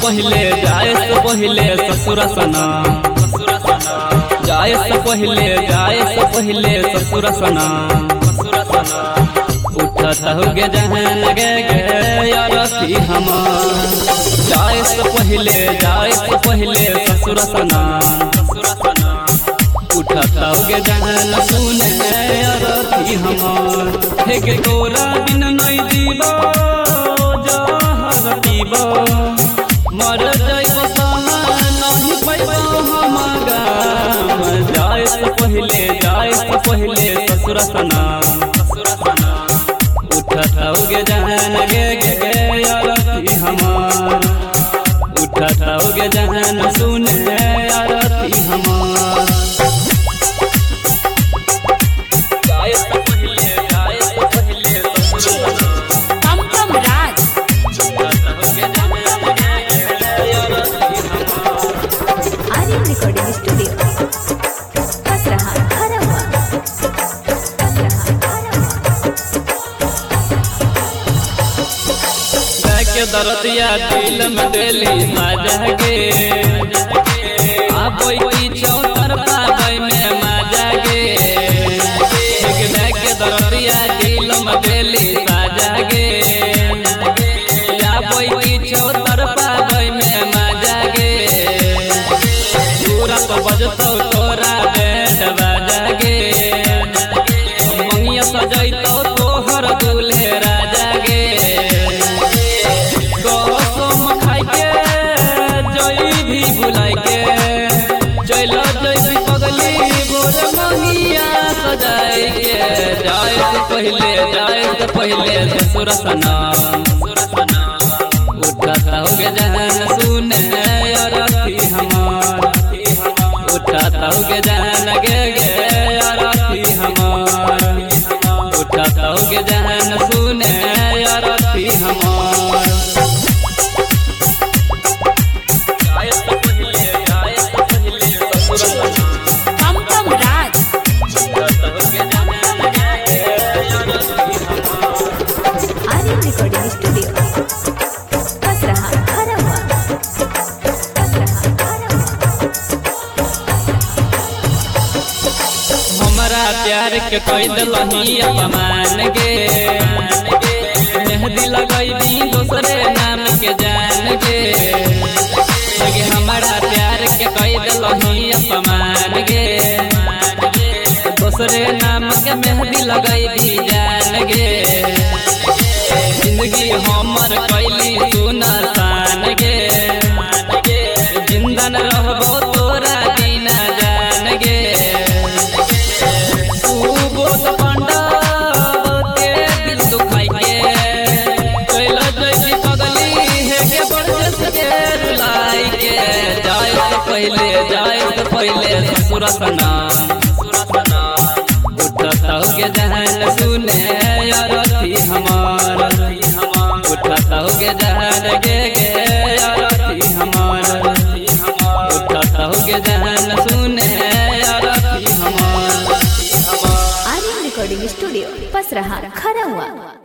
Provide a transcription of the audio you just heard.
पहले जाए से पहले ससुर सना, जाए से पहले ससुर सना। उठता होगे जहन गे यारती हमार, जाए से पहले ससुर सना। उठता होगे जहन सुने यारती हमार। हे गे गोरा बिन नहीं जीवा जहर पीबा, मर जाइब सहा नहीं पैबा हम गाम। जाए से पहले ससुर सना। उठता होगे जहन गे यारती हमार, उठता होगे जहन सुने यारती हमार। दरदिया दिल में दिली मजा गे, आबोई की चौतर पाबई में मजा गे। के दरदिया दिल में दिली मजा गे, आबोई की चौतर पाबई में मजा गे। पूरा तो बजतो तोरा बैंड बाजा गे, मंगिया सजैतो तोहर दूल्हे राजा गे। जाए से पहले ससुर सना। उठता होगे जहन सुने यारती हमार, उठता होगे जहन गे यारती हमार। उठता होगे जहन सुने यारती हमार। प्यार के कोई दलही अपमान गे, मेहंदी लगाई दी दूसरे नाम के जान गे। लगे हमारा प्यार के कोई दलही अपमान गे, दूसरे नाम के मेहंदी लगाई दी जान गे। जिंदगी हमर कैली सुनसान गे, जिंदा न रहबो तोरा बिना जान गे। जाए से पहले ससुर सना। उठता होगे जहन सुने यारती हमार, उठता होगे जहन गे यारती हमार। उठता होगे जहन सुने यारती हमार। Aryan recording studio Pasraha खरौआ।